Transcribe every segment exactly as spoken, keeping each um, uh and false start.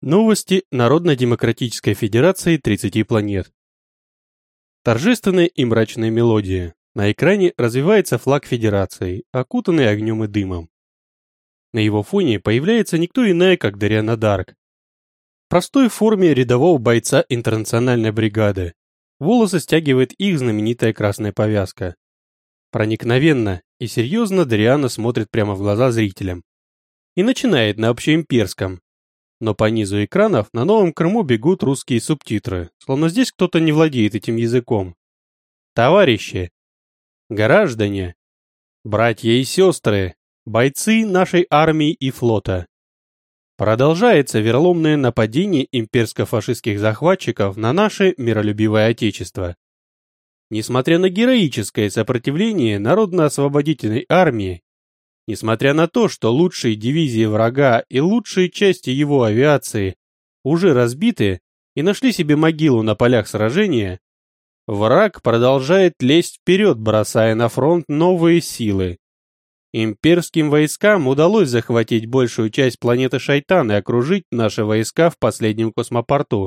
Новости Народно-демократической Федерации тридцати планет. Торжественная и мрачная мелодия. На экране развивается флаг Федерации, окутанный огнем и дымом. На его фоне появляется никто иная, как Дариана Дарк. В простой форме рядового бойца интернациональной бригады. Волосы стягивает их знаменитая красная повязка. Проникновенно и серьезно Дариана смотрит прямо в глаза зрителям. И начинает на общеимперском. Но по низу экранов на Новом Крыму бегут русские субтитры, словно здесь кто-то не владеет этим языком. Товарищи, граждане, братья и сестры, бойцы нашей армии и флота. Продолжается вероломное нападение имперско-фашистских захватчиков на наше миролюбивое Отечество. Несмотря на героическое сопротивление Народно-освободительной армии, несмотря на то, что лучшие дивизии врага и лучшие части его авиации уже разбиты и нашли себе могилу на полях сражения, враг продолжает лезть вперед, бросая на фронт новые силы. Имперским войскам удалось захватить большую часть планеты Шайтан и окружить наши войска в последнем космопорту.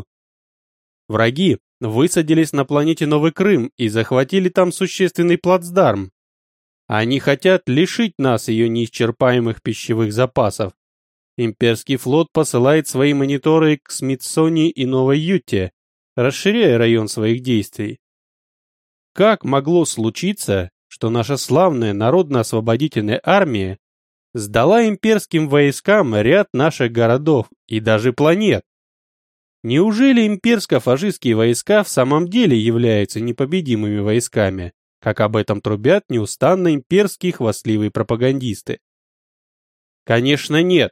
Враги высадились на планете Новый Крым и захватили там существенный плацдарм. Они хотят лишить нас ее неисчерпаемых пищевых запасов. Имперский флот посылает свои мониторы к Смитсонии и Новой Юте, расширяя район своих действий. Как могло случиться, что наша славная Народно-освободительная армия сдала имперским войскам ряд наших городов и даже планет? Неужели имперско-фашистские войска в самом деле являются непобедимыми войсками, как об этом трубят неустанно имперские хвастливые пропагандисты? Конечно, нет.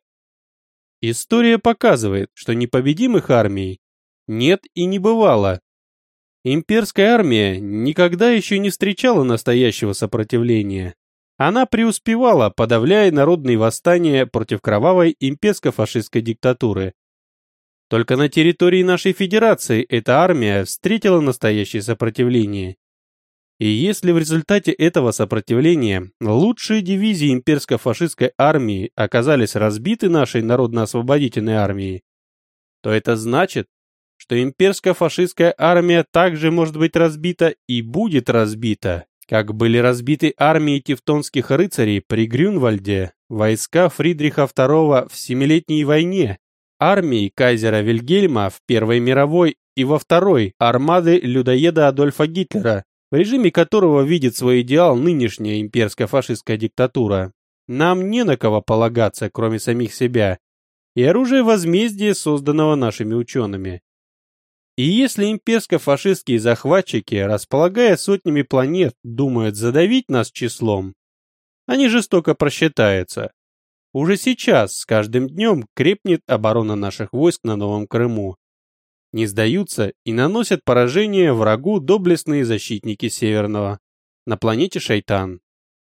История показывает, что непобедимых армий нет и не бывало. Имперская армия никогда еще не встречала настоящего сопротивления. Она преуспевала, подавляя народные восстания против кровавой имперско-фашистской диктатуры. Только на территории нашей Федерации эта армия встретила настоящее сопротивление. И если в результате этого сопротивления лучшие дивизии имперско-фашистской армии оказались разбиты нашей народно-освободительной армией, то это значит, что имперско-фашистская армия также может быть разбита и будет разбита, как были разбиты армии тевтонских рыцарей при Грюнвальде, войска Фридриха второго в Семилетней войне, армии кайзера Вильгельма в Первой мировой и во Второй, армады людоеда Адольфа Гитлера, в режиме которого видит свой идеал нынешняя имперско-фашистская диктатура. Нам не на кого полагаться, кроме самих себя, и оружия возмездия, созданного нашими учеными. И если имперско-фашистские захватчики, располагая сотнями планет, думают задавить нас числом, они жестоко просчитаются. Уже сейчас, с каждым днем, крепнет оборона наших войск на Новом Крыму. Не сдаются и наносят поражение врагу доблестные защитники Северного на планете Шайтан.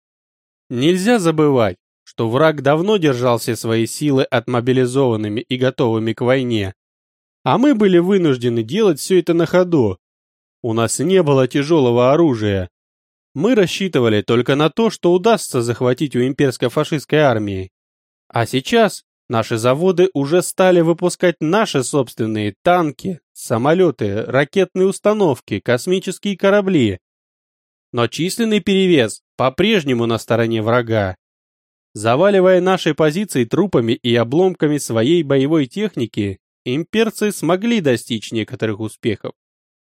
Нельзя забывать, что враг давно держал все свои силы отмобилизованными и готовыми к войне, а мы были вынуждены делать все это на ходу. У нас не было тяжелого оружия. Мы рассчитывали только на то, что удастся захватить у имперско-фашистской армии. А сейчас наши заводы уже стали выпускать наши собственные танки, самолеты, ракетные установки, космические корабли. Но численный перевес по-прежнему на стороне врага. Заваливая наши позиции трупами и обломками своей боевой техники, имперцы смогли достичь некоторых успехов.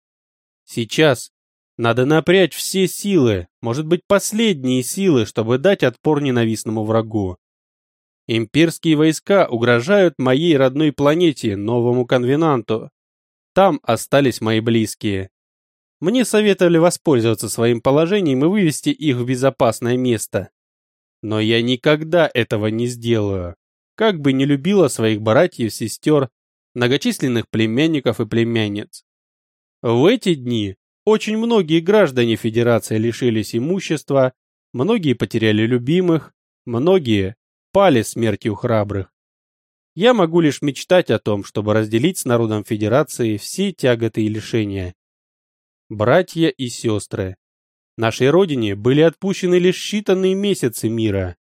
Сейчас надо напрячь все силы, может быть последние силы, чтобы дать отпор ненавистному врагу. Имперские войска угрожают моей родной планете, Новому Конвенанту. Там остались мои близкие. Мне советовали воспользоваться своим положением и вывести их в безопасное место. Но я никогда этого не сделаю. Как бы не любила своих братьев, сестер, многочисленных племянников и племянниц. В эти дни очень многие граждане Федерации лишились имущества, многие потеряли любимых, многие пали смертью храбрых. Я могу лишь мечтать о том, чтобы разделить с народом Федерации все тяготы и лишения. Братья и сестры, нашей родине были отпущены лишь считанные месяцы мира.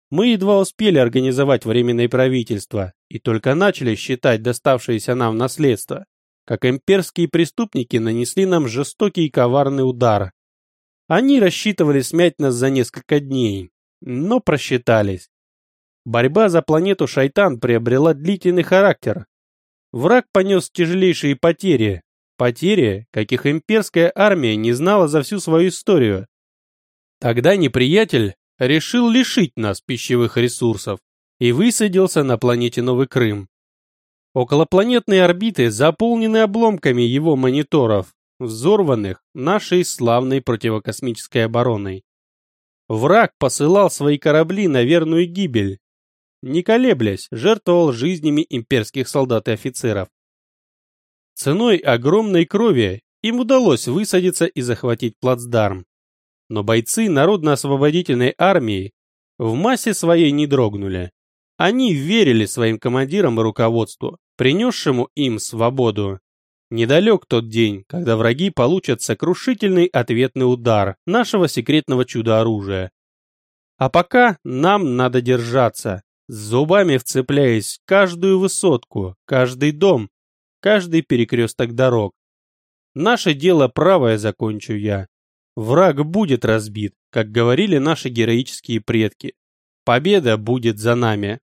Мы едва успели организовать временное правительство и только начали считать доставшееся нам наследство, как имперские преступники нанесли нам жестокий и коварный удар. Они рассчитывали смять нас за несколько дней, но просчитались. Борьба за планету Шайтан приобрела длительный характер. Враг понес тяжелейшие потери, потери, каких имперская армия не знала за всю свою историю. Тогда неприятель решил лишить нас пищевых ресурсов и высадился на планете Новый Крым. Околопланетные орбиты заполнены обломками его мониторов, взорванных нашей славной противокосмической обороной. Враг посылал свои корабли на верную гибель. Не колеблясь, жертвовал жизнями имперских солдат и офицеров. Ценой огромной крови им удалось высадиться и захватить плацдарм. Но бойцы Народно-освободительной армии в массе своей не дрогнули. Они верили своим командирам и руководству, принесшему им свободу. Недалек тот день, когда враги получат сокрушительный ответный удар нашего секретного чудо-оружия. А пока нам надо держаться, с зубами вцепляясь в каждую высотку, каждый дом, каждый перекресток дорог. Наше дело правое, закончу я. Враг будет разбит, как говорили наши героические предки. Победа будет за нами.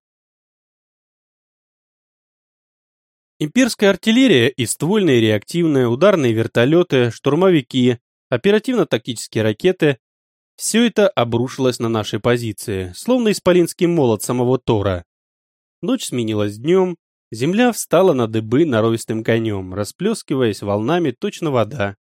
Имперская артиллерия и ствольные реактивные ударные вертолеты, штурмовики, оперативно-тактические ракеты – все это обрушилось на наши позиции, словно исполинский молот самого Тора. Ночь сменилась днем, земля встала на дыбы норовистым конем, расплескиваясь волнами точно вода.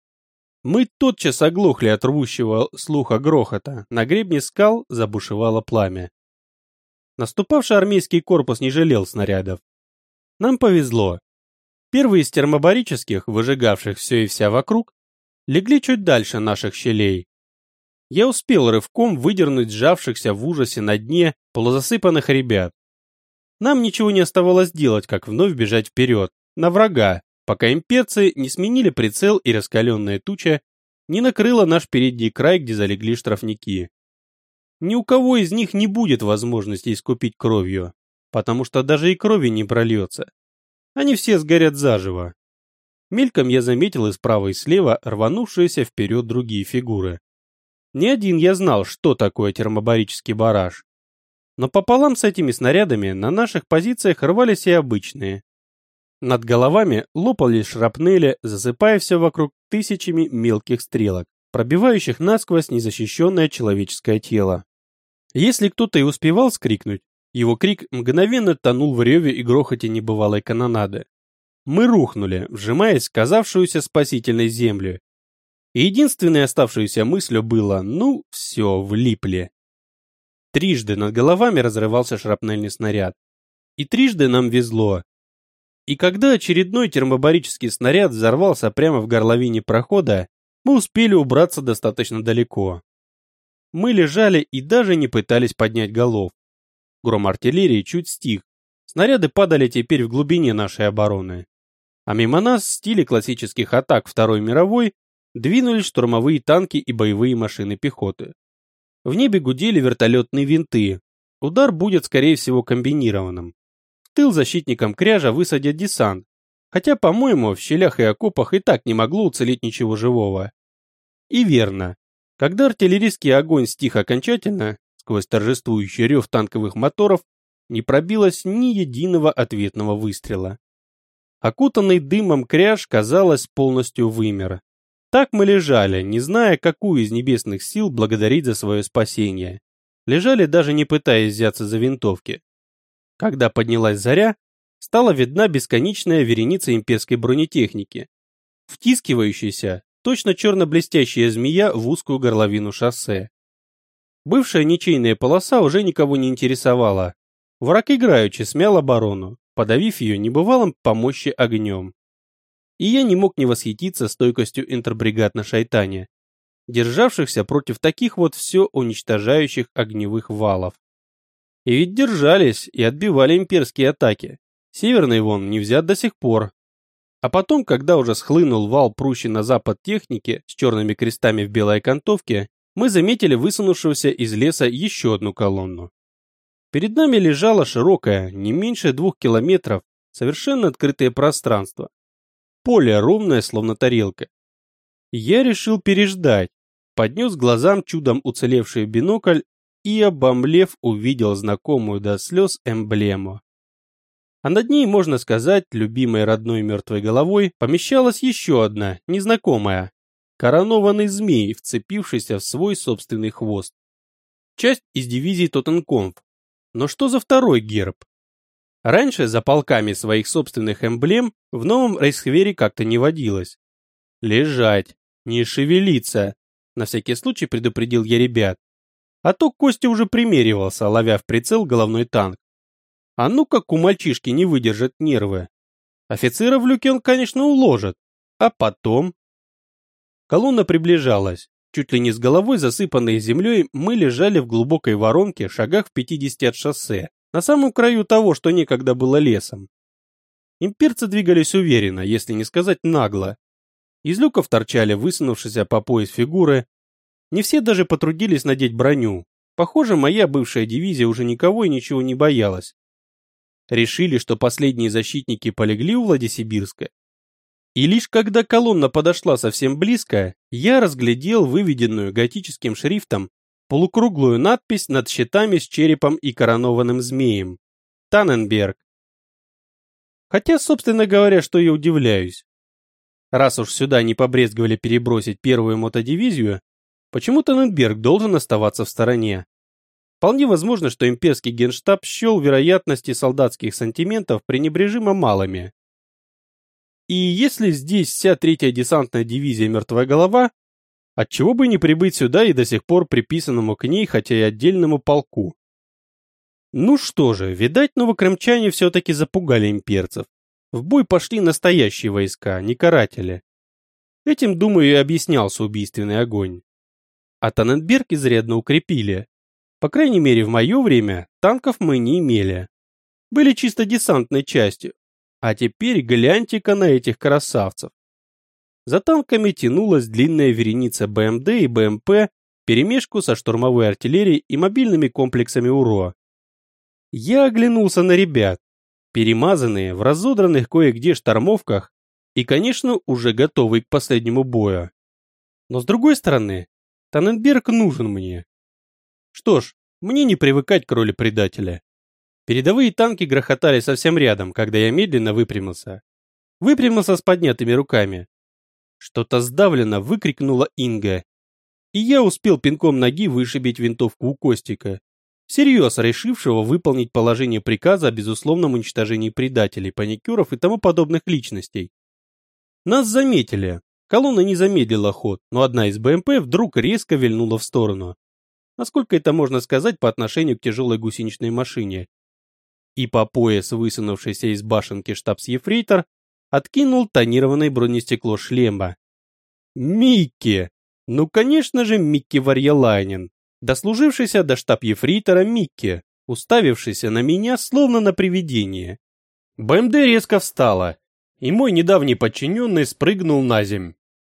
Мы тотчас оглохли от рвущего слуха грохота, на гребне скал забушевало пламя. Наступавший армейский корпус не жалел снарядов. Нам повезло. Первые из термобарических, выжигавших все и вся вокруг, легли чуть дальше наших щелей. Я успел рывком выдернуть сжавшихся в ужасе на дне полузасыпанных ребят. Нам ничего не оставалось делать, как вновь бежать вперед, на врага, пока имперцы не сменили прицел и раскаленная туча не накрыла наш передний край, где залегли штрафники. Ни у кого из них не будет возможности искупить кровью, потому что даже и крови не прольется. Они все сгорят заживо. Мельком я заметил и справа и слева рванувшиеся вперед другие фигуры. Не один я знал, что такое термобарический барраж. Но пополам с этими снарядами на наших позициях рвались и обычные. Над головами лопались шрапнели, засыпая все вокруг тысячами мелких стрелок, пробивающих насквозь незащищенное человеческое тело. Если кто-то и успевал скрикнуть, его крик мгновенно тонул в реве и грохоте небывалой канонады. Мы рухнули, вжимаясь в казавшуюся спасительной землю. И единственной оставшейся мыслью было: ну, все, влипли. Трижды над головами разрывался шрапнельный снаряд. И трижды нам везло. И когда очередной термобарический снаряд взорвался прямо в горловине прохода, мы успели убраться достаточно далеко. Мы лежали и даже не пытались поднять голов. Гром артиллерии чуть стих. Снаряды падали теперь в глубине нашей обороны. А мимо нас в стиле классических атак Второй мировой двинулись штурмовые танки и боевые машины пехоты. В небе гудели вертолетные винты. Удар будет, скорее всего, комбинированным. В тыл защитникам Кряжа высадят десант, хотя, по-моему, в щелях и окопах и так не могло уцелеть ничего живого. И верно. Когда артиллерийский огонь стих окончательно, сквозь торжествующий рев танковых моторов не пробилось ни единого ответного выстрела. Окутанный дымом Кряж, казалось, полностью вымер. Так мы лежали, не зная, какую из небесных сил благодарить за свое спасение. Лежали, даже не пытаясь взяться за винтовки. Когда поднялась заря, стала видна бесконечная вереница имперской бронетехники, втискивающаяся, точно черно-блестящая змея в узкую горловину шоссе. Бывшая ничейная полоса уже никого не интересовала. Враг играючи смял оборону, подавив ее небывалым по мощи огнем. И я не мог не восхититься стойкостью интербригад на Шайтане, державшихся против таких вот все уничтожающих огневых валов. И ведь держались и отбивали имперские атаки. Северный вон не взят до сих пор. А потом, когда уже схлынул вал прущей на запад техники с черными крестами в белой окантовке, мы заметили высунувшуюся из леса еще одну колонну. Перед нами лежало широкое, не меньше двух километров, совершенно открытое пространство. Поле ровное, словно тарелка. Я решил переждать, поднес глазам чудом уцелевший бинокль и, обомлев, увидел знакомую до слез эмблему. А над ней, можно сказать, любимой родной мертвой головой, помещалась еще одна, незнакомая. Коронованный змей, вцепившийся в свой собственный хвост. Часть из дивизии Тоттенкомф. Но что за второй герб? Раньше за полками своих собственных эмблем в Новом Рейхсвере как-то не водилось. Лежать, не шевелиться, на всякий случай предупредил я ребят. А то Костя уже примеривался, ловя в прицел головной танк. А ну как у мальчишки не выдержат нервы. Офицера в люке он, конечно, уложит. А потом... Колонна приближалась. Чуть ли не с головой засыпанной землей мы лежали в глубокой воронке, шагах в пятидесяти от шоссе, на самом краю того, что некогда было лесом. Имперцы двигались уверенно, если не сказать нагло. Из люков торчали высунувшиеся по пояс фигуры. Не все даже потрудились надеть броню. Похоже, моя бывшая дивизия уже никого и ничего не боялась. Решили, что последние защитники полегли у Владисибирска. И лишь когда колонна подошла совсем близко, я разглядел выведенную готическим шрифтом полукруглую надпись над щитами с черепом и коронованным змеем. Танненберг. Хотя, собственно говоря, что я удивляюсь. Раз уж сюда не побрезговали перебросить первую мотодивизию, почему Танненберг должен оставаться в стороне? Вполне возможно, что имперский генштаб счел вероятности солдатских сантиментов пренебрежимо малыми. И если здесь вся третья десантная дивизия «Мертвая голова», отчего бы не прибыть сюда и до сих пор приписанному к ней, хотя и отдельному полку? Ну что же, видать, новокрымчане все-таки запугали имперцев. В бой пошли настоящие войска, не каратели. Этим, думаю, и объяснялся убийственный огонь. А Танненберг изрядно укрепили. По крайней мере, в мое время танков мы не имели. Были чисто десантной частью. А теперь гляньте-ка на этих красавцев. За танками тянулась длинная вереница БМД и БМП вперемешку со штурмовой артиллерией и мобильными комплексами УРО. Я оглянулся на ребят, перемазанные в разодранных кое-где штормовках и, конечно, уже готовые к последнему бою. Но с другой стороны, Танненберг нужен мне. Что ж, мне не привыкать к роли предателя. Передовые танки грохотали совсем рядом, когда я медленно выпрямился. Выпрямился с поднятыми руками. Что-то сдавленно выкрикнула Инга. И я успел пинком ноги вышибить винтовку у Костика, всерьез решившего выполнить положение приказа о безусловном уничтожении предателей, паникеров и тому подобных личностей. Нас заметили. Колонна не замедлила ход, но одна из БМП вдруг резко вильнула в сторону. Насколько это можно сказать по отношению к тяжелой гусеничной машине. И по пояс высунувшийся из башенки штабс-ефрейтор откинул тонированное бронестекло шлема. Микки! Ну, конечно же, Микки Варьялайнен, дослужившийся до штаб-ефрейтора Микки, уставившийся на меня словно на привидение. БМД резко встала, и мой недавний подчиненный спрыгнул на земь.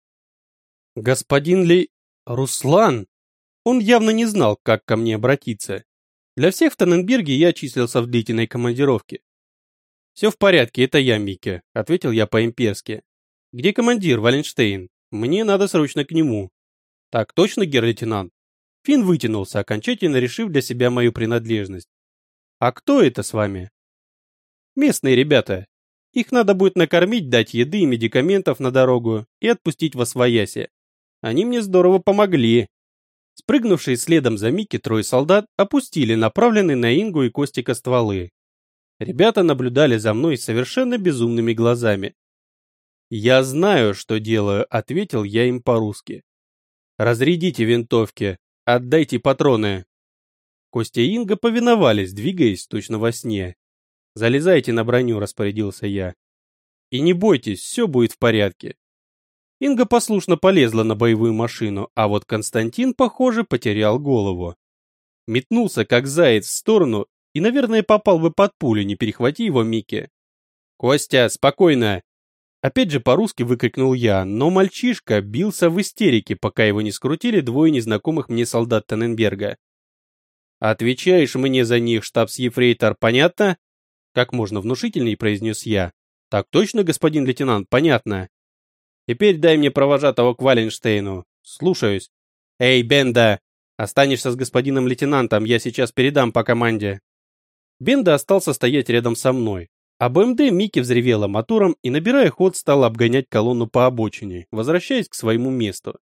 Господин ли... Руслан? Он явно не знал, как ко мне обратиться. Для всех в Танненберге я числился в длительной командировке. «Все в порядке, это я, Микки», — ответил я по-имперски. «Где командир, Валенштейн? Мне надо срочно к нему». «Так точно, гер-лейтенант?» Финн вытянулся, окончательно решив для себя мою принадлежность. «А кто это с вами?» «Местные ребята. Их надо будет накормить, дать еды и медикаментов на дорогу и отпустить восвояси. Они мне здорово помогли». Спрыгнувшие следом за Микки трое солдат опустили направленные на Ингу и Костика стволы. Ребята наблюдали за мной совершенно безумными глазами. «Я знаю, что делаю», — ответил я им по-русски. «Разрядите винтовки, отдайте патроны». Костя и Инга повиновались, двигаясь точно во сне. «Залезайте на броню», — распорядился я. «И не бойтесь, все будет в порядке». Инга послушно полезла на боевую машину, а вот Константин, похоже, потерял голову. Метнулся, как заяц, в сторону и, наверное, попал бы под пулю, не перехвати его Микки. «Костя, спокойно!» Опять же по-русски выкрикнул я, но мальчишка бился в истерике, пока его не скрутили двое незнакомых мне солдат Танненберга. Отвечаешь мне за них, штабс-ефрейтор, понятно? Как можно внушительней произнес я. Так точно, господин лейтенант, понятно. Теперь дай мне провожатого к Валенштейну. Слушаюсь. Эй, Бенда, останешься с господином лейтенантом, я сейчас передам по команде. Бенда остался стоять рядом со мной, а БМД Микки взревела мотором и, набирая ход, стала обгонять колонну по обочине, возвращаясь к своему месту.